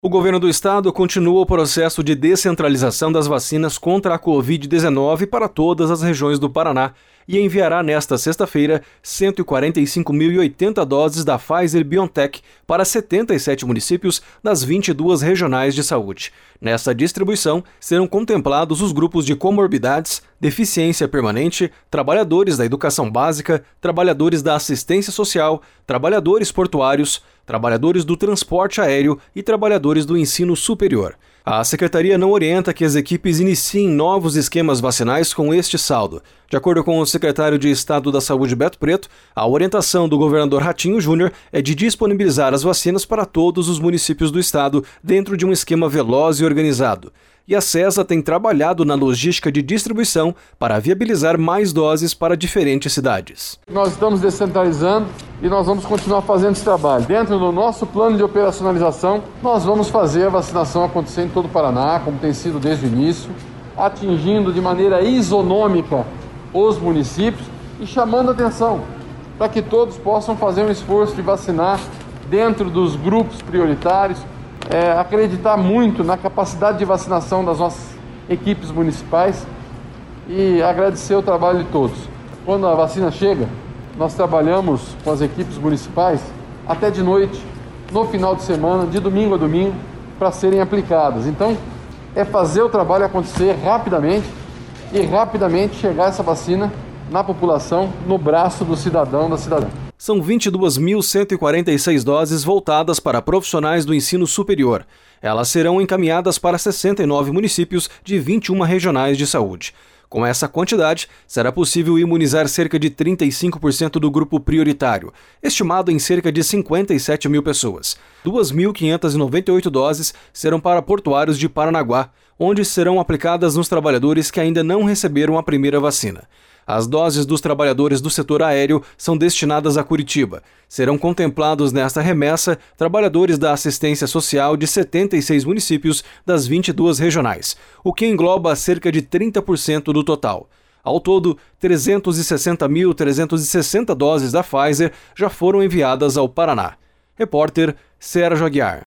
O governo do estado continua o processo de descentralização das vacinas contra a Covid-19 para todas as regiões do Paraná e enviará nesta sexta-feira 145.080 doses da Pfizer-BioNTech para 77 municípios das 22 regionais de saúde. Nessa distribuição, serão contemplados os grupos de comorbidades, deficiência permanente, trabalhadores da educação básica, trabalhadores da assistência social, trabalhadores portuários, trabalhadores do transporte aéreo e trabalhadores do ensino superior. A Secretaria não orienta que as equipes iniciem novos esquemas vacinais com este saldo. De acordo com o secretário de Estado da Saúde, Beto Preto, a orientação do governador Ratinho Júnior é de disponibilizar as vacinas para todos os municípios do estado dentro de um esquema veloz e organizado. E a CESA tem trabalhado na logística de distribuição para viabilizar mais doses para diferentes cidades. Nós estamos descentralizando e nós vamos continuar fazendo esse trabalho. Dentro do nosso plano de operacionalização, nós vamos fazer a vacinação acontecer em todo o Paraná, como tem sido desde o início, atingindo de maneira isonômica os municípios e chamando atenção para que todos possam fazer um esforço de vacinar dentro dos grupos prioritários, acreditar muito na capacidade de vacinação das nossas equipes municipais e agradecer o trabalho de todos. Quando a vacina chega, nós trabalhamos com as equipes municipais até de noite, no final de semana, de domingo a domingo, para serem aplicadas. Então, é fazer o trabalho acontecer rapidamente e rapidamente chegar essa vacina na população, no braço do cidadão, da cidadã. São 22.146 doses voltadas para profissionais do ensino superior. Elas serão encaminhadas para 69 municípios de 21 regionais de saúde. Com essa quantidade, será possível imunizar cerca de 35% do grupo prioritário, estimado em cerca de 57 mil pessoas. 2.598 doses serão para portuários de Paranaguá, onde serão aplicadas nos trabalhadores que ainda não receberam a primeira vacina. As doses dos trabalhadores do setor aéreo são destinadas a Curitiba. Serão contemplados nesta remessa trabalhadores da assistência social de 76 municípios das 22 regionais, o que engloba cerca de 30% do total. Ao todo, 360.360 doses da Pfizer já foram enviadas ao Paraná. Repórter Sérgio Aguiar.